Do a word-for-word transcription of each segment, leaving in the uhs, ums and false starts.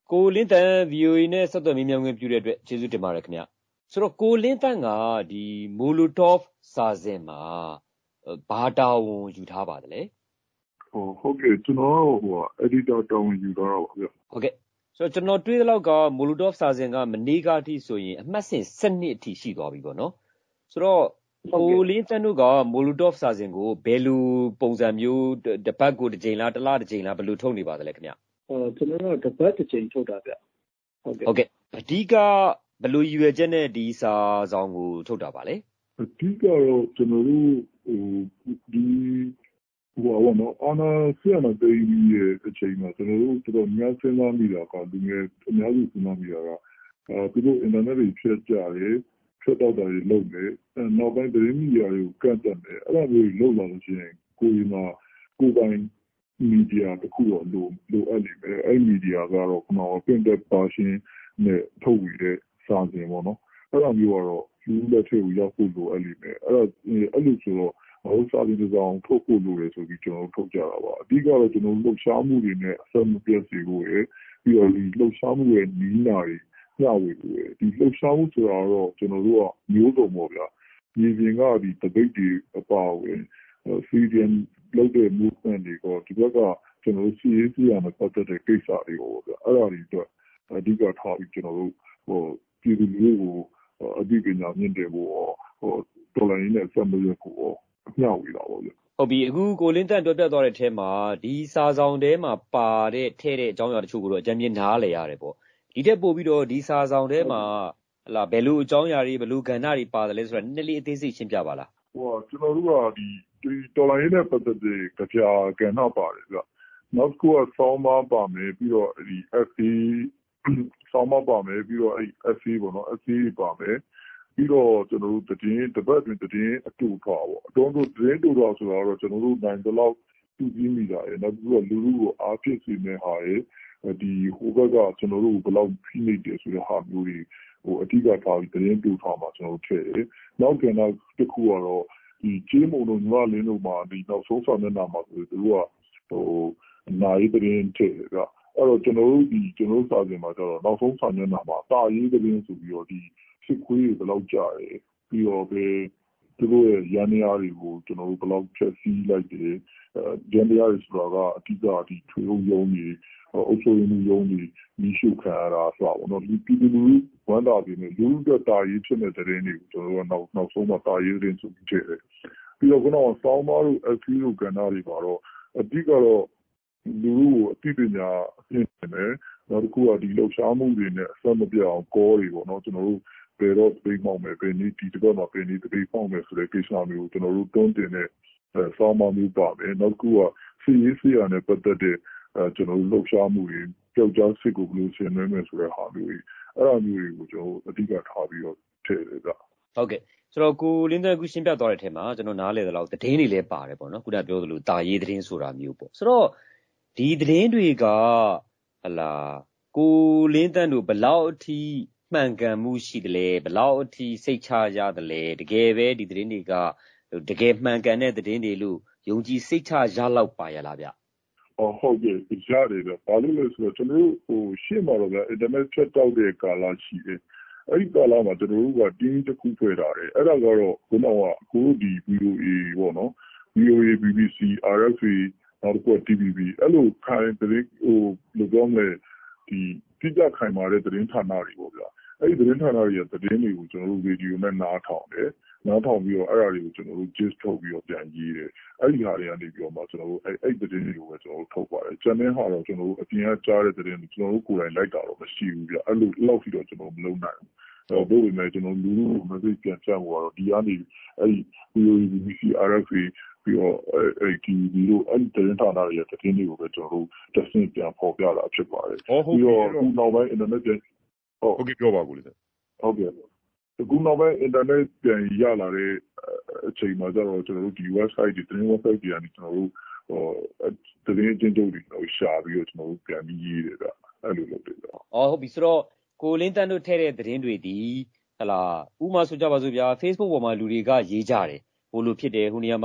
ကိုလင်းတန် V O A နဲ့ဆက်သွယ်မေးမြန်းခွင့်ပြုတဲ့အတွက်ကျေးဇူးတင်ပါတယ်ခင်ဗျဆိုတော့ကိုလင်းတန်ကဒီမိုလိုတော့ဖ်စာစဉ်မှာဘာတာဝန်ယူထားပါတယ်လဲဟုတ်ကဲ့ကျွန်တော်ဟို editor တာဝန်ယူထားတာပါဗျဟုတ်ကဲ့ဆိုတော့ကျွန်တော်တွေးသလောက်ကမိုလိုတော့ဖ်စာစဉ်ကမနေ့ကအထိဆိုရင်အမှတ်စဉ်စနစ်အထိရှိသွားပြီပေါ့နော်ဆိုတော့ကိုလင်းတန်တို့ကမိုလိုတော့ဖ်စာစဉ်ကိုဘယ်လိုပုံစံမျိုးတစ်ပတ်ကိုတစ်ကြိမ်လားတစ်လတစ်ကြိမ်လားဘယ်လိုထုတ်နေပါသလဲခင်ဗျအော်ကျွန်တော်တို့တစ်ပတ်တစ်ကြိမ်ထုတ်တာဗျဟုတ်ကဲ့ဟုတ်ကဲ့အဓိကဘယ်လိုရည်ရွယ်ချက်နဲ့ဒီစာဆောင်ကိုထုတ်တာပါလဲအဓိကတော့ကျွန်တော်တို့ဟိုဒီဟိုဘောနော်အနာဆီယနာတေးကြီးရဲ့အချိန်မှာကျွန်တော်တို့တော်တော်များစဉ်းစားမိတာကလူငယ်အများစုစဉ်းစားမိတာကအဲသူတို့အင်တာနက်တွေဖြတ်ကြတယ်ဖြတ်တော့တယ်လုပ်တယ်နောက်ပိုင်းသတင်းမီဒီယာတွေကိုကန့်တက်တယ်အဲ့ဒါမျိုးလုပ်လာလို့ရှိရင်ကိုယ်ဒီမှာကိုယ်ပိုင်မီဒီယာတစ်ခုတော့လိုလိုအပ်နေတယ်အဲ့မီဒီယာကတော့ခုနက printed version နဲ့ထုတ်ဝေတဲ့စာစဉ်ပေါ့နော်အဲ့ဒါမျိုးကတော့လူလက်ထဲကိုရောက်ဖို့လိုအပ်နေတယ်အဲ့ဒါအဲ့လိုဆိုတော့ဟိုစာစဉ်တစ်စောင်ထုတ်ဖို့လိုတယ်ဆိုပြီးကျွန်တော်ထုတ်ကြတာပါအဓိကတော့ကျွန်တော်လှုပ်ရှားမှုတွေနဲ့အဆက်မပြတ်စေဖို့ရယ်ပြီးတော့ဒီလှုပ်ရှားမှုရဲ့နီးနာတွေညဝေလို့ရယ်ဒီလှုပ်ရှားမှုဆိုတာတော့ကျွန်တော်တို့ကမျိုးစုံပေါ့ဗျာဒီပြင်ကဒီ debate တွေအပါအဝင် freedom လုပ်တဲ့ movement တွေကဒီဘက်ကကျွန်တော်တို့ C A C ရမှာပတ်သက်တဲ့ကိစ္စတွေပေါ့ဗျာအဲ့ဒါတွေအတွက်အဓိကထားပြီးကျွန်တော်တို့ဟိုပြည်သူတွေကိုအဓိပညာမြင့်တယ်ဖို့ဟိုတော်လိုင်းနဲ့ဆက်မရဖို့မျှဝေတာပေါ့ဗျဟုတ်ပြီအခုကိုလင်းတန်ပြောပြသွားတဲ့အထဲမှာဒီစာဆောင်ထဲမှာပါတဲ့ထဲတဲ့အကြောင်းအရာတချို့ကိုတော့အကြံဉာဏ်နားလည်ရတယ်ပေါ့ဒီထက်ပိုပြီးတော့ဒီစာဆောင်ထဲမှာဟလာဘယ်လိုအကြောင်းအရာတွေဘယ်လိုကဏ္ဍတွေပါတယ်လဲဆိုတာနည်းနည်းလေးအသေးစိတ်ရှင်းပြပါလားဟိုကျွန်တော်တို့ကဒီဒီတော်လိုင်းနဲ့ပတ်သက်တဲ့ကြာကဏ္ဍပါတယ်ဗျနောက်တစ်ခုကဆောင်းပါပါမယ်ပြီးတော့ဒီ F A ဆောင်းပါပါမယ်ပြီးတော့အဲ့ F A ပေါ့နော် F A ပါမယ်ပြီးတော့ကျွန်တော်တို့တည်င်းတပတ်တွင်တည်င်းအတူထားပေါ့အတော်တို့တည်င်းတူတော့ဆိုတော့ကျွန်တော်တို့နိုင်တဲ့လောက်သူပြီးမိတာရယ်နောက်ပြီးတော့လူလူကိုအားဖြစ်စေမယ့်ဟာရယ်ဒီဟိုဘက်ကကျွန်တော်တို့ဘယ်လောက်ဖိနေတယ်ဆိုတဲ့ဟာမျိုးတွေဟိုအဓိကထားပြီးတည်င်းတူထားမှာကျွန်တော်တို့ထည့်တယ်နောက်ကနောက်တစ်ခုကတော့ဒီကျေးမုံတို့ညီမလင်းတို့မှာဒီနောက်ဆုံးဆောင်နေတာမှာဆိုသူတို့ကဟိုနိုင်တည်င်းထည့်တယ်ကအဲ့တော့ကျွန်တော်တို့ဒီကျွန်တော်တို့စာပြင်မှာကျတော့နောက်ဆုံးဆောင်နေတာမှာတာရေးတည်င်းဆိုပြီးတော့ဒီစစ်ခွေးတွေဘယ်လောက်ကြာတယ်ပြီးတော့ပဲသူတို့ရဲ့ရန်ရာတွေကိုကျွန်တော်တို့ဘယ်လောက်ဖြည့်ဆည်းလိုက်တယ်အဲရန်ရာတွေဆိုတာကအဓိကဒီထွေအုပ်ရုံးတွေအုပ်ချုပ်ရေးမှုရုံးတွေမိရှုခံရတာဆိုတော့ဒီပြည်သူလူထုဝန်တာတွေနဲ့လူထုတက်တာရေးဖြစ်နေတဲ့တဲ့တွေကိုကျွန်တော်တို့ကနောက်နောက်ဆုံးမှာတာရေးတဲ့ဆိုပြီးထည့်တယ်ပြီးတော့ကတော့စောင်းမတို့အဖီတို့ကဏ္ဍတွေပါတော့အဓိကတော့လူထုကိုအသိပညာအပြင်နဲ့နောက်တစ်ခုကဒီလှုပ်ရှားမှုတွေနဲ့အဆက်မပြတ်အောင်ကောတွေပေါ့နော်ကျွန်တော်တို့ဘယ်တော့ပြေးမောင်းမယ်ဘယ်နည်းဒီတစ်ပတ်မှာဘယ်နည်းပြေးပေါင်းမယ်ဆိုတဲ့ကိစ္စမျိုးကျွန်တော်တို့တွန်းတင်တဲ့ဆောင်းမမျိုးပါပဲနောက်တစ်ခုကစီရေးစီရနဲ့ပတ်သက်တဲ့ကျွန်တော်တို့လှုပ်ရှားမှုတွေကြောက်ကြားစစ်ကိုဘယ်လိုဆင်နွှဲမယ်ဆိုတဲ့ဟာမျိုးတွေအဲ့ဒါမျိုးတွေကိုကျွန်တော်အဓိကထားပြီးတော့ထည့်တယ်ဗျဟုတ်ကဲ့ဆိုတော့ကိုလင်းတဲ့ခုရှင်းပြသွားတဲ့အထက်မှာကျွန်တော်နားလည်သလောက်သတင်းတွေလည်းပါတယ်ပေါ့နော်ခုနပြောသလိုတာရေးသတင်းဆိုတာမျိုးပေါ့ဆိုတော့ဒီသတင်းတွေကဟလာကိုလင်းတဲ့တို့ဘလောက်အထိမှန်ကန်မှုရှိတယ်လဲဘလောက်အထိစိတ်ချရတယ်လဲတကယ်ပဲဒီသတင်းတွေကတကယ်မှန်ကန်တဲ့သတင်းတွေလို့ယုံကြည်စိတ်ချရလောက်ပါရလားဗျအော်ဟုတ်ကဲ့ရတယ်ဗျဘာလို့လဲဆိုတော့ကျွန်တော်တို့ဟိုရှင်းပါတော့ဗျအင်တာနက်ဖြတ်တောက်တဲ့ကာလရှိတယ်အဲ့ဒီကာလမှာကျွန်တော်တို့ကတင်းတစ်ခုဖွဲ့ထားတယ်အဲ့ဒါကတော့ခုနကကိုဒီ V O A ပေါ့နော် V O A B B C R F A နောက်တစ်ခု T V B အဲ့လိုခိုင်တဲ့ဟိုလိုပြောမယ်ဒီတိကျခိုင်မာတဲ့သတင်းဌာနတွေပေါ့ဗျာအဲ့ဒီသတင်းဌာနတွေရဲ့သတင်းတွေကိုကျွန်တော်တို့ဗီဒီယိုနဲ့နားထောင်တယ်နားထောင်ပြီးတော့အဲ့ဒါတွေကိုကျွန်တော်တို့ gist ထုတ်ပြီးတော့ပြန်ရေးတယ်အဲ့ဒီဟာတွေကနေပြီးတော့မှကျွန်တော်တို့အဲ့အဲ့သတင်းတွေကိုပဲကျွန်တော်တို့ထုတ်ပါတယ်ကျန်တဲ့ဟာတော့ကျွန်တော်တို့အပြင်ကကြားတဲ့သတင်းတွေကျွန်တော်တို့ကိုယ်တိုင်လိုက်တာတော့မရှိဘူးဗျအဲ့လိုလောက်ပြီးတော့ကျွန်တော်မလုပ်နိုင်ဘူးအဲ့တော့ဘယ်လိုလဲကျွန်တော်လူလူကို message ပြန်ချဖို့ကတော့ဒီကနေအဲ့ဒီ V O A B B C R F A ပြီးတော့အဲ့ဒီဒီလိုအဲ့ဒီသတင်းဌာနတွေရဲ့သတင်းတွေကိုပဲကျွန်တော်တို့တက်ဆင့်ပြန်ပေါ်ပြတာဖြစ်ပါတယ်ပြီးတော့ခုနောက်ပိုင်း internet ပြန်ဟုတ်ကဲ့ပြောပါကိုလေဟုတ်ကဲ့အခုနောက်ပိုင်း internet ပြန်ရလာတဲ့အချိန်မှာကျတော့ကျွန်တော်တို့ဒီ website တွေသတင်း website တွေကနေကျွန်တော်တို့ဟိုသတင်းအကျဉ်းချုပ်တွေတော့ရှာပြီးတော့ကျွန်တော်တို့ပြန်ပြီးရေးတယ်ဗျအဲ့လိုလုပ်တယ်ဗျအော်ဟုတ်ပြီဆိုတော့ကိုလင်းတန်းတို့ထည့်တဲ့သတင်းတွေဒီဟလာဥမာဆိုကြပါစို့ဗျာ Facebook ပေါ်မှာလူတွေကရေးကြတယ်ဟိုလိုဖြစ်တယ်ဟိုနေရာမှာ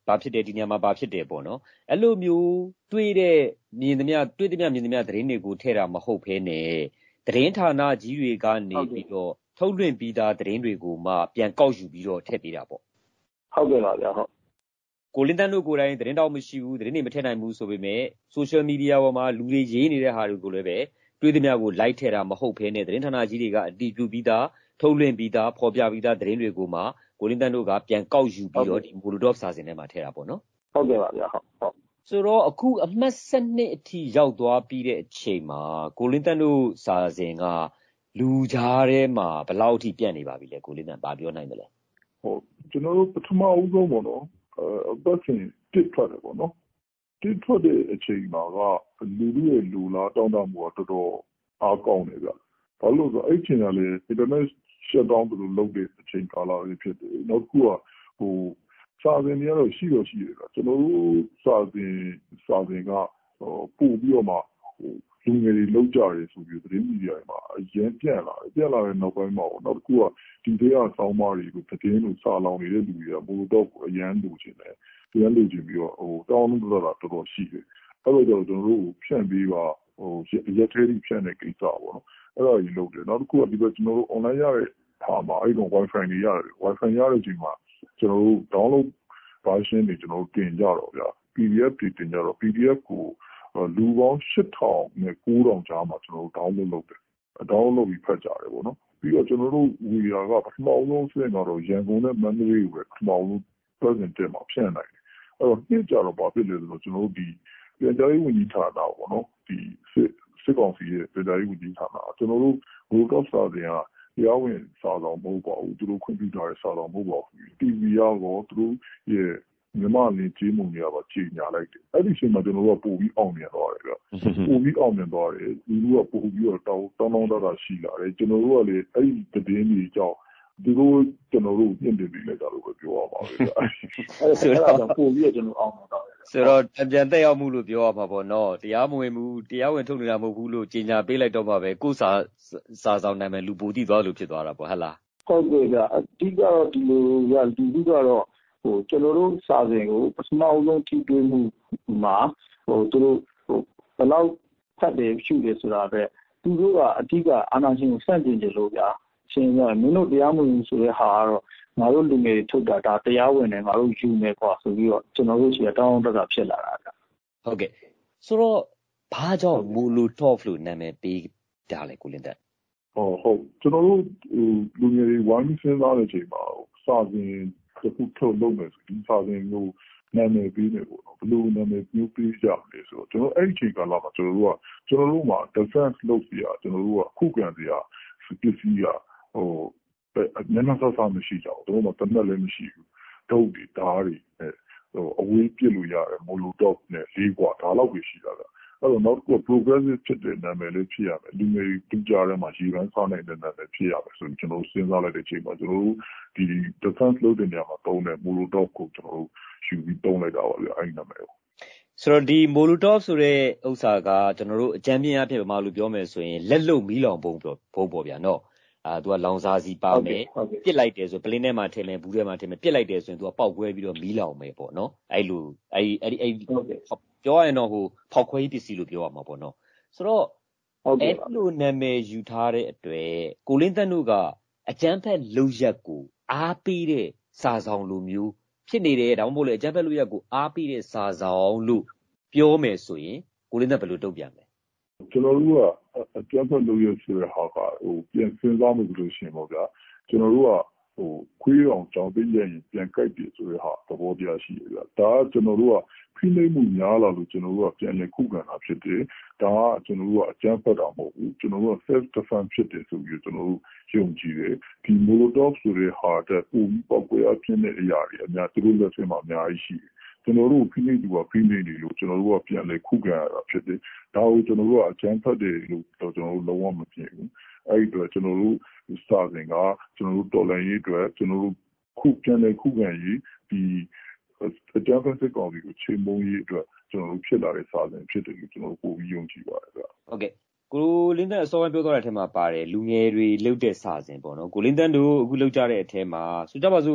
ဘာဖြစ်တယ်ဒီနေရာမှာဘာဖြစ်တယ်ပေါ့နော်အဲ့လိုမျိုးတွေးတဲ့မြင်သမျှတွေးသမျှမြင်သမျှသတင်းတွေကိုထည့်တာမဟုတ်ဘဲနဲ့သတင်းဌာနကြီးတွေကနေပြီးတော့ထုတ်လွှင့်ပြီးသားသတင်းတွေကိုမှပြန်ကောက်ယူပြီးတော့ထည့်ပေးတာပေါ့ဟုတ်ကဲ့ပါဗျာဟုတ်ကိုလင်းတန်းတို့ကိုယ်တိုင်သတင်းတောက်မရှိဘူးသတင်းတွေမထည့်နိုင်ဘူးဆိုပေမဲ့ social media ပေါ်မှာလူတွေရေးနေတဲ့ဟာတွေကိုလည်းပဲတွေးသမျှကို like ထည့်တာမဟုတ်ဘဲနဲ့သတင်းဌာနကြီးတွေကအတည်ပြုပြီးသားထုတ်လွှင့်ပြီးသားဖော်ပြပြီးသားသတင်းတွေကိုမှကိုလင်းတန်းတို့ကပြန်ကောက်ယူပြီးတော့ဒီ Molotov စာစဉ်ထဲမှာထည့်တာပေါ့နော်ဟုတ်ကဲ့ပါဗျာဟုတ်ဟုတ်ဆိုတော့အခုအမှတ်၁၂အထိရောက်သွားပြီးတဲ့အချိန်မှာကိုလင်းတန်းတို့စာစဉ်ကလူကြားထဲမှာဘယ်လောက်အထိပြန့်နေပါပြီလဲကိုလင်းတန်းဗာပြောနိုင်တယ်လဲဟုတ်ကျွန်တော်တို့ပထမဦးဆုံးပေါ့နော်အပတ်စဉ်တစ်ထွက်တယ်ပေါ့နော်တစ်ထွက်တဲ့အချိန်မှာကလူတွေရဲ့လူလားတောင်းတမှုကတော်တော်အားကောင်းတယ်ဗျဘာလို့လဲဆိုတော့အဲ့ချိန်ကလည်း internet shut down တို့လုပ်တဲ့အချိန်ကာလလေးဖြစ်တယ်နောက်တစ်ခုကဟိုစာစဉ်တွေကတော့ရှိတော့ရှိတယ်ဗျကျွန်တော်တို့စာစဉ်စာစဉ်ကပို့ပြီးတော့မှဟိုလူငယ်တွေလောက်ကြတယ်ဆိုပြီးသတင်းမီဒီယာတွေမှာအရင်ပြန့်လာတယ်ပြန့်လာတဲ့နောက်ပိုင်းမှာနောက်တစ်ခုကဒီဒေသဆောင်းပါးတွေကိုသတင်းလို့စာလောင်နေတဲ့လူတွေကမိုးတော့အရန်လူချင်းတယ်အရန်လူချင်းပြီးတော့ဟိုတောင်းလို့တော့တော်တော်ရှိတယ်အဲ့တော့ကျွန်တော်တို့ဖြန့်ပြီးပါဟိုရက်သေးဖြန့်တဲ့ကိစ္စပေါ့နော်အဲ့ဒါကြီးလုပ်တယ်နောက်တစ်ခုကဒီဘက်ကျွန်တော်တို့ online ရတဲ့ဟာမှာအဲ့တော့ wifi တွေရတယ် wifi ရတဲ့အချိန်မှာကျွန်တော်တို့ download version တွေကျွန်တော်တို့တင်ကြတော့ဗျာ P D F တွေတင်ကြတော့ P D F ကိုလူပေါင်း၈ထောင်နဲ့၉ထောင်ကြားမှာကျွန်တော်တို့ download လုပ်တယ် download လုပ်ပြီးဖတ်ကြတယ်ပေါ့နော်ပြီးတော့ကျွန်တော်တို့ဝီယာကပထမဆုံးဆင်းတော့ရန်ကုန်နဲ့မန္တလေးကိုပဲပထမဆုံး present တက်မှာဖြန့်နိုင်တယ်အဲ့တော့နှစ်ကြတော့ဘာဖြစ်လဲဆိုတော့ကျွန်တော်တို့ဒီပြန်ကြားရေးဝန်ကြီးဌာနပေါ့နော်ဒီစစ်စစ်ကောင်စီရဲ့ပြန်ကြားရေးဝန်ကြီးဌာနကျွန်တော်တို့ Molotov စာစဉ်ကတရားဝင်စာဆောင်မဟုတ်ပါဘူးသူတို့ခွင့်ပြုထားတဲ့စာဆောင်မဟုတ်ပါဘူး T V ရောသူတို့ရဲ့မြန်မာလင်းကြီးမှုတွေပါကြီးညာလိုက်တယ်အဲ့ဒီအချိန်မှာကျွန်တော်တို့ကပို့ပြီးအောင်မြင်သွားတယ်ဗျပို့ပြီးအောင်မြင်သွားတယ်လူလူကပို့ပြီးတော့တောင်းတောင်းတောင်းတတာရှိလာတယ်ကျွန်တော်တို့ကလေအဲ့ဒီသတင်းတွေကြောင့်သူတို့ကျွန်တော်တို့ညှင့်တင်ပြီးလိုက်တာလို့ပဲပြောရပါမယ်ဗျအဲ့ဆိုတော့ပို့ပြီးတော့ကျွန်တော်အောင်မြင်သွားတယ်ဆိုတော့ပြန်တက်ရောက်မှုလို့ပြောရမှာပေါ့နော်တရားမဝင်ဘူးတရားဝင်ထုတ်နေတာမဟုတ်ဘူးလို့ကြေညာပေးလိုက်တော့မှပဲကိုယ်စာစာဆောင်နိုင်မယ်လူပိုတည်သွားလို့ဖြစ်သွားတာပေါ့ဟဟလားဟုတ်ကဲ့ဗျအဓိကတော့ဒီလိုကလူလူကတော့ဟိုကျွန်တော်တို့စာစဉ်ကိုပထမအဆုံးထိတွေ့မှုမှာဟိုသူတို့ဟိုဘယ်လောက်ဖတ်တယ်ရှုတယ်ဆိုတာပဲသူတို့ကအဓိကအာဏာရှင်ကိုစန့်ကျင်ကြလို့ဗျာရှင်ကမင်းတို့တရားမဝင်ဆိုတဲ့ဟာကတော့ငါတို့လူငယ်တွေထုတ်တာဒါတရားဝင်တယ်ငါတို့ယူမယ်ကွာဆိုပြီးတော့ကျွန်တော်တို့ရှိတောင်းတတာဖြစ်လာတာဗျဟုတ်ကဲ့ဆိုတော့ဘာကြောင့် Molotov လို့နာမည်ပေးတာလဲကိုလင်းတက်ဟုတ်ဟုတ်ကျွန်တော်တို့လူငယ်တွေဝိုင်းပြီးစဉ်းစားတဲ့အချိန်မှာစာစဉ်တစ်ခုထုတ်လုပ်မယ်ဆိုဒီစာစဉ်ကိုနာမည်ပေးနေပေါ့နော်ဘယ်လိုနာမည်မျိုးပေးကြမလဲဆိုတော့ကျွန်တော်အဲ့ဒီအချိန်ကလာမှာကျွန်တော်တို့ကကျွန်တော်တို့မှာ defense လုပ်စီရကျွန်တော်တို့ကခုခံစီရပစ္စည်းရဟိုနည်းနည်းဆောက်ဆောက်မရှိကြဘူးတို့မှာတနက်လည်းမရှိဘူးဒုတ်တွေဓာတ်တွေဟိုအဝေးပြစ်လို့ရတယ် Molotov နဲ့လေးกว่าဒါလောက်ပဲရှိတာကအဲ့တော့နောက်တစ်ခု progressive ဖြစ်တဲ့နာမည်လေးဖြစ်ရမယ်လူငယ်တူကြတဲ့မှာရေပန်းဆောင်းနေတဲ့နာမည်ဖြစ်ရမယ်ဆိုရင်ကျွန်တော်စဉ်းစားလိုက်တဲ့အချိန်မှာကျွန်တော်တို့ဒီ defense လုပ်တဲ့နေရာမှာတုံးတဲ့ Molotov ကိုကျွန်တော်တို့ယူပြီးတုံးလိုက်တာပါလေအဲ့ဒီနာမည်ကိုဆိုတော့ဒီ Molotov ဆိုတဲ့ဥစ္စာကကျွန်တော်တို့အကြမ်းပြင်းအဖြစ်ဘာလို့ပြောမယ်ဆိုရင်လက်လုံမီးလောင်ပုံပေါ့ဘုံပေါ့ဗျာနော်အာသူကလောင်စာစီပါမယ်ပြစ်လိုက်တယ်ဆိုပလင်းထဲမှာထည့်မယ်ဘူးထဲမှာထည့်မယ်ပြစ်လိုက်တယ်ဆိုရင်သူကပေါက်ကွဲပြီးတော့မီးလောင်မယ်ပေါ့နော်အဲ့လိုအဲ့အဲ့ဒီအဲ့ပြောရရင်တော့ဟိုဖောက်ခွဲရေးပစ္စည်းလို့ပြောရမှာပေါ့နော်ဆိုတော့အဲ့လိုနာမည်ယူထားတဲ့အတွက်ကိုလင်းတက်တို့ကအကြမ်းဖက်လုပ်ရက်ကိုအားပေးတဲ့စာဆောင်လိုမျိုးဖြစ်နေတယ်ဒါမှမဟုတ်လေအကြမ်းဖက်လုပ်ရက်ကိုအားပေးတဲ့စာဆောင်လို့ပြောမယ်ဆိုရင်ကိုလင်းတက်ဘယ်လိုတုံ့ပြန်မလဲကျွန်တော်တို့ကအကြမ်းဖက်လုပ်ရဆိုတဲ့ဟာကဟိုပြန်စဉ်းစားမှုလို့ရှိရင်ပေါ့ဗျာကျွန်တော်တို့ကဟိုခွေးအောင်ကြောင်သိရရင်ပြန်ကြိုက်တယ်ဆိုတဲ့ဟာသဘောတရားရှိတယ်ဗျာဒါကကျွန်တော်တို့ကဖိနှိပ်မှုများလာလို့ကျွန်တော်တို့ကပြန်လည်ခုခံတာဖြစ်တယ်ဒါကကျွန်တော်တို့ကအကြမ်းဖက်တာမဟုတ်ဘူးကျွန်တော်တို့က self defense ဖြစ်တယ်ဆိုပြီးကျွန်တော်တို့ယုံကြည်တယ်ဒီ Molotov ဆိုတဲ့ဟာတဲ့ပုံပေါက်ကွဲအဖြစ်နဲ့အရာတွေအများသူတို့လက်ထဲမှာအများကြီးရှိတယ်ကျွန်တော်တို့ဖိနှိပ်သူကဖိနှိပ်နေလို့ကျွန်တော်တို့ကပြန်လည်ခုခံရတာဖြစ်တယ်ဒါကိုကျွန်တော်တို့ကအကြမ်းဖက်တယ်လို့ကျွန်တော်တို့လုံးဝမဖြစ်ဘူးအဲ့ဒီတော့ကျွန်တော်တို့စာစဉ်ကကျွန်တော်တို့တော်လှန်ရေးအတွက်ကျွန်တော်တို့ခုပြန်လည်ခုခံရေးဒီအကြမ်းဖက်စစ်ကောင်စီကိုချိန်မုံရေးအတွက်ကျွန်တော်တို့ဖြစ်လာတဲ့စာစဉ်ဖြစ်တယ်လို့ကျွန်တော်တို့ပို့ပြီးယုံကြည်ပါတယ်ဗျဟုတ်ကဲ့ကိုလင်းတန်းအစောပိုင်းပြောသွားတဲ့အထက်မှာပါတယ်လူငယ်တွေလှုပ်တဲ့စာစဉ်ပေါ့နော်ကိုလင်းတန်းတို့အခုလှုပ်ကြတဲ့အထက်မှာဆိုကြပါစို့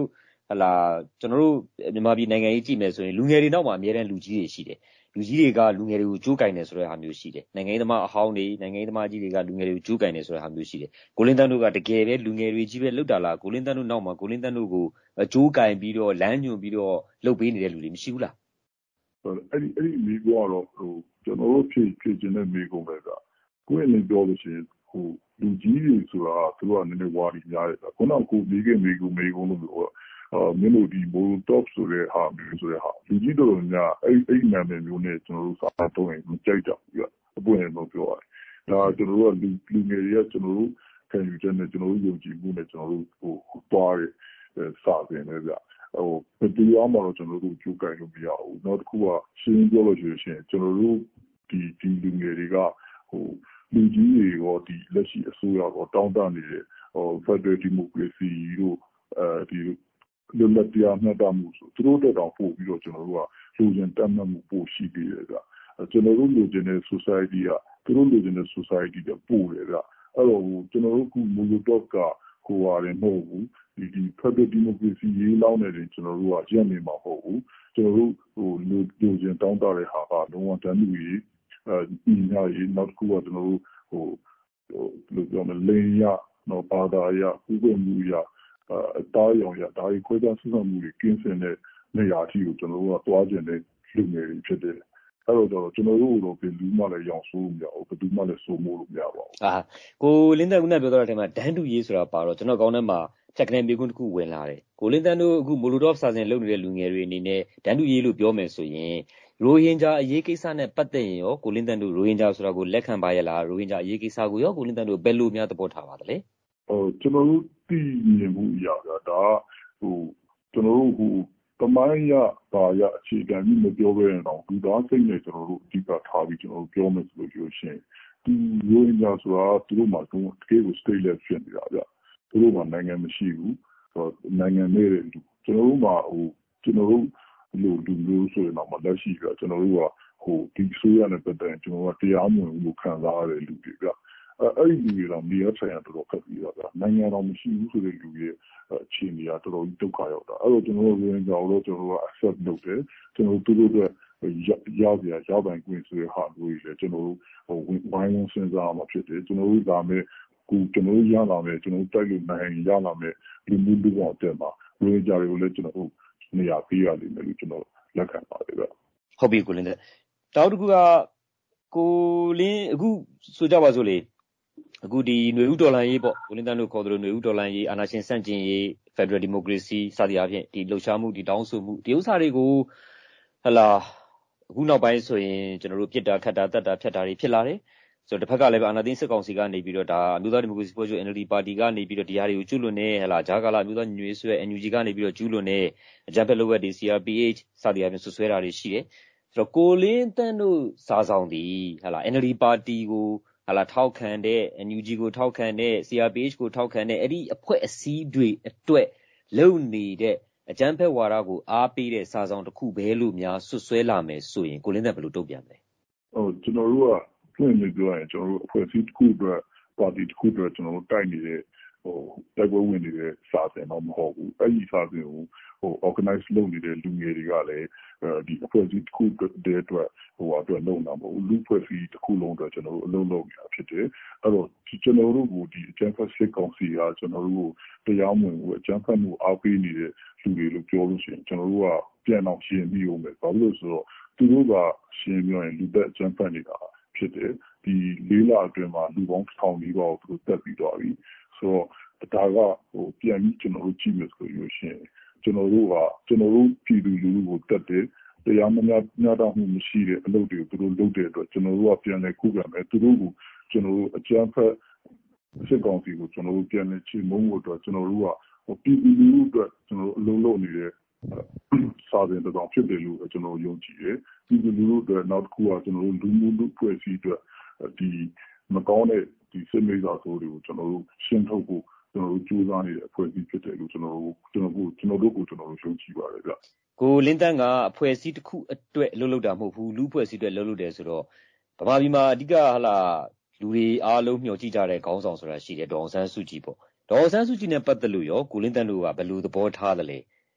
ဟလာကျွန်တော်တို့မြန်မာပြည်နိုင်ငံရေးကြည့်မယ်ဆိုရင်လူငယ်တွေနောက်မှာအများတန်းလူကြီးတွေရှိတယ်လူကြီးတွေကလူငယ်တွေကိုကြိုးကင်တယ်ဆိုတဲ့ဟာမျိုးရှိတယ်နိုင်ငံရေးသမားအဟောင်းတွေနိုင်ငံရေးသမားကြီးတွေကလူငယ်တွေကိုကြိုးကင်တယ်ဆိုတဲ့ဟာမျိုးရှိတယ်ကိုလင်းတန်းတို့ကတကယ်ပဲလူငယ်တွေကြီးပဲလှုပ်တာလားကိုလင်းတန်းတို့နောက်မှာကိုလင်းတန်းတို့ကိုကြိုးကင်ပြီးတော့လမ်းညွှန်ပြီးတော့လှုပ်ပေးနေတဲ့လူတွေမရှိဘူးလားအဲ့ဒီအဲ့ဒီမိကောတော့ဟိုကျွန်တော်တို့ဖြည့်ဖြည့်ခြင်းတဲ့မိကောပဲကကိုယ့်အနေပြောလို့ရှိရင်ဟိုလူကြီးတွေဆိုတာသူတို့ကနည်းနည်းဝါဒီများတယ်ခုနကကိုမိခင်မိကောမိကောလို့ပြောအာမင်းတို့ဒီမိုတော့ဆိုတဲ့ဟာမျိုးဆိုတဲ့ဟာလူကြီးတော်များအဲ့အဲ့နာမည်မျိုးနဲ့ကျွန်တော်တို့စာတော့ရင်မကြိုက်ကြဘူးအပွင့်တော့ပြောရတယ်ဒါကျွန်တော်တို့ကလူလူငယ်တွေကကျွန်တော်တို့ခံယူချက်နဲ့ကျွန်တော်တို့ယုံကြည်မှုနဲ့ကျွန်တော်တို့ဟိုတွားတဲ့စာပင်တွေဗျဟိုဘယ်တရားမှတော့ကျွန်တော်တို့ကြိုးကိုင်လို့မရဘူးနောက်တစ်ခုကရှင်းပြောလို့ရှိရင်ကျွန်တော်တို့ဒီဒီလူငယ်တွေကဟိုလူကြီးတွေရောဒီလက်ရှိအစိုးရရောတောင်းတနေတဲ့ဟို Federal Democracy တို့အဲဒီလူလက်တရားမျှတမှုဆိုသူတို့တက်တောင်ပို့ပြီးတော့ကျွန်တော်တို့ကလူချင်းတတ်မှတ်မှုပို့ရှိသေးတယ်ကကျွန်တော်တို့လူချင်းတဲ့ society ကသူတို့လူချင်းတဲ့ society ကပို့တယ်ကအဲ့တော့ကျွန်တော်တို့ကမူလတော့ကဟိုဟာလည်းမဟုတ်ဘူးဒီဒီ Federal Democracy ရေးလောင်းနေတဲ့ကျွန်တော်တို့ကရက်နေမှာမဟုတ်ဘူးကျွန်တော်တို့ဟိုလူလူချင်းတောင်းတတဲ့ဟာကလုံးဝတန်းတူရေးအဲဒီညာရေးနောက်တစ်ခုကကျွန်တော်တို့ဟိုဟိုလူပြောမယ်လင်းရနော်ဘာသာရဥပဒေမှုရအသားရောင်ရဒါကြီးခွဲခြားဆက်ဆံမှုတွေကင်းစင်တဲ့နေရာအထိကိုကျွန်တော်တို့ကတွားကျင်တဲ့လူငယ်တွေဖြစ်တယ်အဲ့တော့ကျွန်တော်တို့တော့ဘယ်လူမှလည်းရောင်ဆိုးလို့မရဘူးဘယ်သူမှလည်းစိုးမိုးလို့မရပါဘူးအာကိုလင်းတန်ကပြောတော့တဲ့အချိန်မှာဒန်းတူရေးဆိုတာပါတော့ကျွန်တော်ကောင်းထဲမှာဖြတ်ကနေမြေကွန်းတစ်ခုဝင်လာတယ်ကိုလင်းတန်တို့အခုမိုလိုတော့စာစဉ်လုပ်နေတဲ့လူငယ်တွေအနေနဲ့ဒန်းတူရေးလို့ပြောမယ်ဆိုရင်ရိုဟင်ဂျာအရေးကိစ္စနဲ့ပတ်သက်ရင်ရောကိုလင်းတန်တို့ရိုဟင်ဂျာဆိုတာကိုလက်ခံပါရလားရိုဟင်ဂျာအရေးကိစ္စကိုရောကိုလင်းတန်တို့ဘယ်လိုများသဘောထားပါသလဲဟိုကျွန်တော်တို့တည်မြင်မှုအရာကဒါဟိုကျွန်တော်တို့ဟိုတမိုင်းရပါရအခြေခံပြီးမပြောဘဲရင်တော့ဒီသားစိတ်နဲ့ကျွန်တော်တို့အဓိကထားပြီးကျွန်တော်တို့ပြောမယ်ဆိုလို့ရှိရင်ဒီရိုဟင်ဂျာဆိုတာသူတို့မှာတော့တကယ်ကို stateless ဖြစ်နေတာဗျသူတို့မှာနိုင်ငံမရှိဘူးနိုင်ငံနဲ့လူကျွန်တော်တို့မှာဟိုကျွန်တော်တို့လူလူမျိုးဆိုရင်တော့မလက်ရှိကကျွန်တော်တို့ကဟိုဒီဆိုရတဲ့ပတ်သက်ကျွန်တော်တို့တရားမဝင်ဘူးခံစားရတဲ့လူတွေဗျအဲ့ဒီလူတွေတော့နေရာဆိုင်ရာတော်တော်ခက်ပြီးတော့နိုင်ငံတော်မရှိဘူးဆိုတဲ့လူရဲ့အခြေအနေကတော်တော်ကြီးဒုက္ခရောက်တာအဲ့တော့ကျွန်တော်တို့ဝင်ကြတော့ကျွန်တော်တို့က accept လုပ်တယ်ကျွန်တော်တို့တို့အတွက်ရရရရပိုင်ခွင့်ဆိုတဲ့ဟာမျိုးကြီးလေကျွန်တော်တို့ဟိုဝိုင်းဝန်းစဉ်းစားမှာဖြစ်တယ်ကျွန်တော်တို့ဒါမဲ့ကိုကျွန်တော်တို့ရလာမယ်ကျွန်တော်တို့တိုက်လို့နိုင်ရလာမယ်ဒီမှုတွေတော့တက်မှာဝင်ကြတွေကိုလည်းကျွန်တော်တို့နေရာပေးရလိမ့်မယ်လို့ကျွန်တော်လက်ခံပါတယ်ဗျဟုတ်ပြီကိုလင်းတဲ့တောက်တကူကကိုလင်းအခုဆိုကြပါစို့လေအခုဒီຫນွေဥတော်လှန်ရေးပေါ့ကိုလင်းတန်းတို့ခေါ်သလိုຫນွေဥတော်လှန်ရေးအာဏာရှင်ဆန့်ကျင်ရေး Federal Democracy စသည်အားဖြင့်ဒီလှုပ်ရှားမှုဒီတောင်းဆိုမှုဒီဥစ္စာတွေကိုဟလာအခုနောက်ပိုင်းဆိုရင်ကျွန်တော်တို့ပြစ်တာခတ်တာတတ်တာဖြတ်တာတွေဖြစ်လာတယ်ဆိုတော့တစ်ဖက်ကလည်းအာဏာသိမ်းစစ်ကောင်စီကနေပြီးတော့ဒါအမျိုးသားဒီမိုကရေစီဖွဲ့ချုပ် N L D ပါတီကနေပြီးတော့ဒီဟာတွေကိုကျူးလွန်နေဟလာဂျာကာလာအမျိုးသားညီညွတ်ရေးဆွဲ N U G ကနေပြီးတော့ကျူးလွန်နေအကြမ်းဖက်လုပ်ရက်တွေ C R P H စသည်အားဖြင့်ဆွဆွဲတာတွေရှိတယ်ဆိုတော့ကိုလင်းတန်းတို့စာဆောင်ဒီဟလာ N L D ပါတီကိုဟလာထောက်ခံတဲ့ N U G ကိုထောက်ခံတဲ့ C R P H ကိုထောက်ခံတဲ့အဲ့ဒီအဖွဲ့အစည်းတွေအတွက်လုံနေတဲ့အကြမ်းဖက်ဝါဒကိုအားပေးတဲ့စာဆောင်တစ်ခုပဲလို့များဆွဆွဲလာမယ်ဆိုရင်ကိုလင်းတန်းဘယ်လိုတုံ့ပြန်မလဲဟုတ်ကျွန်တော်တို့ကဖွင့်နေပြောရင်ကျွန်တော်တို့အဖွဲ့အစည်းတစ်ခုအတွက်ပါတီတစ်ခုအတွက်ကျွန်တော်တို့တိုက်နေတဲ့ဟိုတိုက်ပွဲဝင်နေတဲ့စာစဉ်တော့မဟုတ်ဘူးအဲ့ဒီစာစဉ်ကိုဟို organize လုပ်နေတဲ့လူငယ်တွေကလည်းဒီအဖွဲ့အစည်းတစ်ခုတဲ့အတွက်ဟိုအတွက်လုံတာမဟုတ်ဘူးလူဖွဲ့စည်းတစ်ခုလုံးအတွက်ကျွန်တော်တို့အလုံးလုံးနေတာဖြစ်တယ်အဲ့တော့ကျွန်တော်တို့ကိုဒီအကြမ်းဖက်စစ်ကောင်စီကကျွန်တော်တို့ကိုတရားမဝင်ဘူးအကြမ်းဖက်မှုအားပေးနေတဲ့လူတွေလို့ပြောလို့ရှိရင်ကျွန်တော်တို့ကပြန်အောင်ရှင်းပြီးအောင်ပဲဘာလို့လဲဆိုတော့သူတို့ကရှင်းပြရင်လူသက်အကြမ်းဖက်နေတာဖြစ်တယ်ဒီလေးလအတွင်းမှာလူပေါင်းတစ်ထောင်နီးပါးကိုသူတက်ပြီးတော့ပြီဆိုတော့ဒါကဟိုပြန်ပြီးကျွန်တော်တို့ကြည့်မယ်ဆိုလို့ရှိရင်ကျွန်တော်တို့ကကျွန်တော်တို့ပြည်သူလူထုကိုတက်တယ်တရားမများများတော့မှုမရှိတဲ့အလုပ်တွေကိုသူတို့လုပ်တဲ့အတွက်ကျွန်တော်တို့ကပြန်လဲခုခံမယ်သူတို့ကိုကျွန်တော်တို့အကြမ်းဖက်စစ်ကောင်စီကိုကျွန်တော်တို့ပြန်လဲချေမှုန်းဖို့အတွက်ကျွန်တော်တို့ကဟိုပြည်သူလူထုအတွက်ကျွန်တော်တို့အလုံးလုံးနေတဲ့စာပြန်တော့ဖြစ်တယ်လို့ကျွန်တော်ယုံကြည်တယ်ပြည်သူလူထုအတွက်နောက်တစ်ခုကကျွန်တော်တို့လူမှုလူဖွဲ့စည်းအတွက်ဒီမကောင်းတဲ့ဒီစစ်မေးစာဆိုတွေကိုကျွန်တော်တို့ရှင်းထုတ်ဖို့ကျွန်တော်တို့ကြိုးစားနေတဲ့အဖွဲ့အစည်းဖြစ်တယ်လို့ကျွန်တော်တို့ကျွန်တော်တို့ကျွန်တော်တို့ကိုကျွန်တော်တို့ယုံကြည်ပါတယ်ဗျကိုလင်းတန်းကအဖွဲ့အစည်းတစ်ခုအတွက်လှုပ်လှုပ်တာမဟုတ်ဘူးလူအဖွဲ့အစည်းအတွက်လှုပ်လှုပ်တယ်ဆိုတော့ဗမာပြည်မှာအဓိကဟလာလူတွေအားလုံးမျှော်ကြည့်ကြတဲ့ခေါင်းဆောင်ဆိုတာရှိတယ်ဒေါအောင်ဆန်းစုကြည်ပေါ့ဒေါအောင်ဆန်းစုကြည်နဲ့ပတ်သက်လို့ရောကိုလင်းတန်းတို့ကဘယ်လိုသဘောထားသလဲ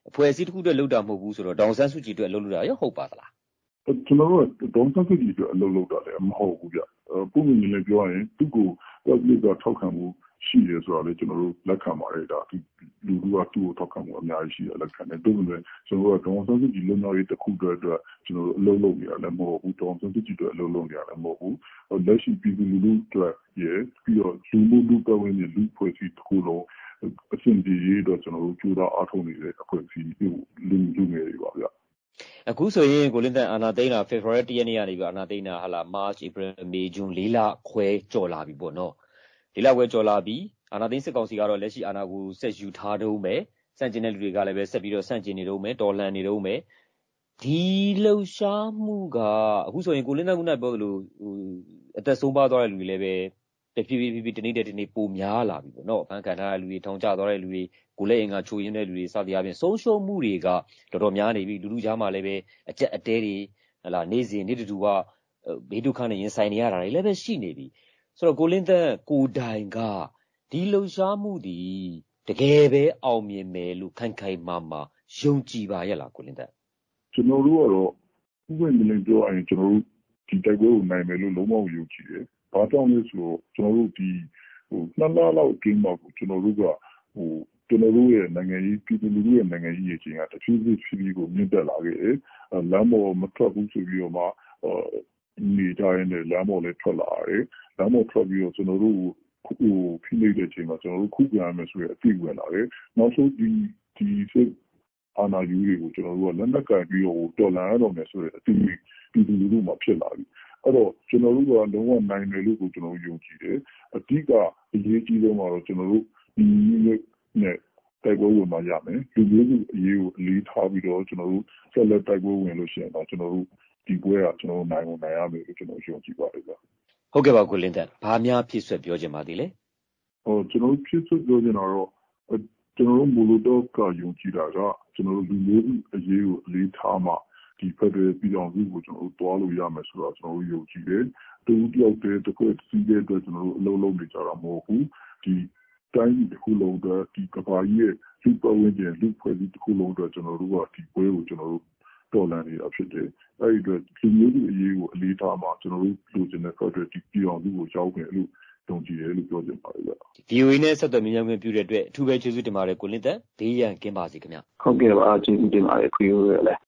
အဖွဲ့အစည်းတစ်ခုအတွက်လုပ်တာမဟုတ်ဘူးဆိုတော့ဒေါအောင်ဆန်းစုကြည်အတွက်လုပ်လို့တာရောဟုတ်ပါသလားကျွန်တော်တို့ဒေါအောင်ဆန်းစုကြည်အတွက်အလုပ်လုပ်တာလည်းမဟုတ်ဘူးဗျပုံမှန်လည်းပြောရင်သူ့ကို public ကထောက်ခံမှုရှိတယ်ဆိုတာလေကျွန်တော်တို့လက်ခံပါတယ်ဒါလူလူကသူ့ကိုထောက်ခံမှုအများကြီးရှိတယ်လက်ခံတယ်တို့လည်းကျွန်တော်တို့ဒေါအောင်ဆန်းစုကြည်လုံခြုံရေးတစ်ခုအတွက်အတွက်ကျွန်တော်တို့အလုပ်လုပ်နေရလည်းမဟုတ်ဘူးဒေါအောင်ဆန်းစုကြည်အတွက်အလုပ်လုပ်နေရလည်းမဟုတ်ဘူးလက်ရှိပြည်သူလူထုအတွက်ရဲ့ပြီးတော့လူမှုလူ့ပတ်ဝန်းကျင်လူဖွဲ့စည်းတစ်ခုလုံးအဆင့်ကြီးရေးတော့ကျွန်တော်တို့ကြိုးစားအားထုတ်နေတဲ့အဖွဲ့အစည်းလူလူငယ်တွေပါဗျအခုဆိုရင်ကိုလင်းတန်အာနာသိန်းလာ February တစ်ရက်နေ့ကနေပြီးအာနာသိန်းလာဟာလာ March April May June လေးလခွဲကျော်လာပြီပေါ့နော်လေးလခွဲကျော်လာပြီအာနာသိန်းစစ်ကောင်စီကတော့လက်ရှိအာနာကိုဆက်ယူထားတော့မယ်စန့်ကျင်တဲ့လူတွေကလည်းပဲဆက်ပြီးတော့စန့်ကျင်နေတော့မယ်တော်လှန်နေတော့မယ်ဒီလှုပ်ရှားမှုကအခုဆိုရင်ကိုလင်းတန်ကပြောသလိုဟိုအသက်ဆုံးပါသွားတဲ့လူတွေလည်းပဲတဖြည်းဖြည်းဖြည်းတနေ့တည်းတနေ့ပိုများလာပြီပေါ့နော်အဖမ်းခံထားတဲ့လူတွေထောင်ကျသွားတဲ့လူတွေကိုလည်းအင်္ဂါချိုးရင်းတဲ့လူတွေစသည်အပြင်ဆုံးရှုံးမှုတွေကတော်တော်များနေပြီလူလူကြားမှာလည်းပဲအကျက်အတဲတွေဟလာနေ့စဉ်နေ့တူကဘေးဒုက္ခနဲ့ရင်ဆိုင်နေရတာတွေလည်းပဲရှိနေပြီဆိုတော့ကိုလင်းသက်ကိုတိုင်ကဒီလှုပ်ရှားမှုဒီတကယ်ပဲအောင်မြင်မယ်လို့ခိုင်ခိုင်မာမာယုံကြည်ပါရဲ့လားကိုလင်းသက်ကျွန်တော်တို့ကတော့ဥပဒေနဲ့ပြောရင်ကျွန်တော်တို့ဒီတိုက်ပွဲကိုနိုင်မယ်လို့လုံးဝယုံကြည်တယ်ဘာကြောင့်လဲဆိုတော့ကျွန်တော်တို့ဒီဟိုနှစ်လလောက်အတွင်းမှာကျွန်တော်တို့ကဟိုကျွန်တော်တို့ရဲ့နိုင်ငံရေးပြည်သူလူထုရဲ့နိုင်ငံရေးရည်ချင်းကတဖြည်းဖြည်းဖြည်းဖြည်းကိုမြင့်တက်လာခဲ့တယ်။လမ်းပေါ်မထွက်ဘူးဆိုပြီးတော့မှနေကြရင်လည်းလမ်းပေါ်လည်းထွက်လာတယ်။လမ်းပေါ်ထွက်ပြီးတော့ကျွန်တော်တို့ဟိုဖိနှိပ်တဲ့အချိန်မှာကျွန်တော်တို့ခုခံရမယ်ဆိုရအသိဝင်လာတယ်။နောက်ဆုံးဒီဒီစစ်အာဏာယူတွေကိုကျွန်တော်တို့ကလက်နက်ကင်ပြီးတော့တော်လှန်ရတော့မယ်ဆိုရအသိပြည်သူလူထုမှာဖြစ်လာပြီ။အဲ့တော့ကျွန်တော်တို့ကလုံးဝနိုင်တယ်လို့ကိုကျွန်တော်ယုံကြည်တယ်။အဓိကအရေးကြီးဆုံးကတော့ကျွန်တော်တို့ဒီနဲ့တိုက်ပွဲဝင်မှရမယ်လူမျိုးစုအရေးကိုအလေးထားပြီးတော့ကျွန်တော်တို့ဆက်လက်တိုက်ပွဲဝင်လို့ရှိရင်တော့ကျွန်တော်တို့ဒီပွဲကကျွန်တော်တို့နိုင်ဝင်နိုင်ရမယ်လို့ကျွန်တော်ယုံကြည်ပါတယ်ဗျဟုတ်ကဲ့ပါကိုလင်းသက်ဘာများဖြစ်ဆွဲပြောချင်ပါသေးလဲဟိုကျွန်တော်ဖြစ်ဆွဲပြောချင်တာတော့ကျွန်တော်တို့မူလို့တော့ကယုံကြည်တာကကျွန်တော်တို့လူမျိုးစုအရေးကိုအလေးထားမှဒီဖက်ဒရယ်ပြည်အောင်စုကိုကျွန်တော်တို့တွားလို့ရမယ်ဆိုတော့ကျွန်တော်တို့ယုံကြည်တယ်တူတယောက်တည်းတစ်ခွက်စီးတဲ့အတွက်ကျွန်တော်တို့အလုံးလုံးနေကြတာမဟုတ်ဘူးဒီတိုင်းပြည်တစ်ခုလုံးအတွက်ဒီကမ္ဘာကြီးရဲ့လူ့ပတ်ဝန်းကျင်လူ့ဖွဲ့စည်းတစ်ခုလုံးအတွက်ကျွန်တော်တို့ကဒီပွဲကိုကျွန်တော်တို့တော်လှန်နေတာဖြစ်တယ်။အဲဒီအတွက်လူမျိုးစုအရေးကိုအလေးထားမှကျွန်တော်တို့လူကျင်တဲ့ဖက်ဒရယ်ဒီပြည်အောင်စုကိုရောက်မယ်လို့တုံ့ကြည်တယ်လို့ပြောချင်ပါတယ်ဗျ။ ဗီအိုအေ နဲ့ဆက်သွယ်မြင်မြန်ခွင့်ပြုတဲ့အတွက်အထူးပဲကျေးဇူးတင်ပါတယ်ကိုလင်းသက်ဘေးရန်ကင်းပါစေခင်ဗျ။ဟုတ်ကဲ့ပါကျေးဇူးတင်ပါတယ်ခွေးရိုးရယ်လည်း